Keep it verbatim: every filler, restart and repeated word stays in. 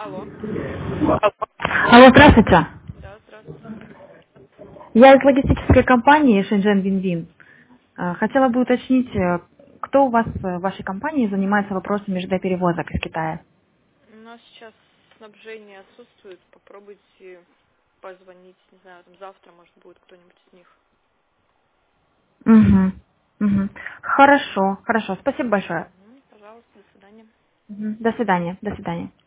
Алло. Алло, здравствуйте. Да, здравствуйте. Я из логистической компании Шэньчжэн Винвин. Э, Хотела бы уточнить, э, кто у вас э, в вашей компании занимается вопросами перевозок из Китая? У нас сейчас снабжение отсутствует. Попробуйте позвонить, не знаю, там завтра, может, будет кто-нибудь из них. Угу. Угу. Хорошо, хорошо. Спасибо большое. Мгм, пожалуйста, до свидания. Мгм. До свидания. До свидания.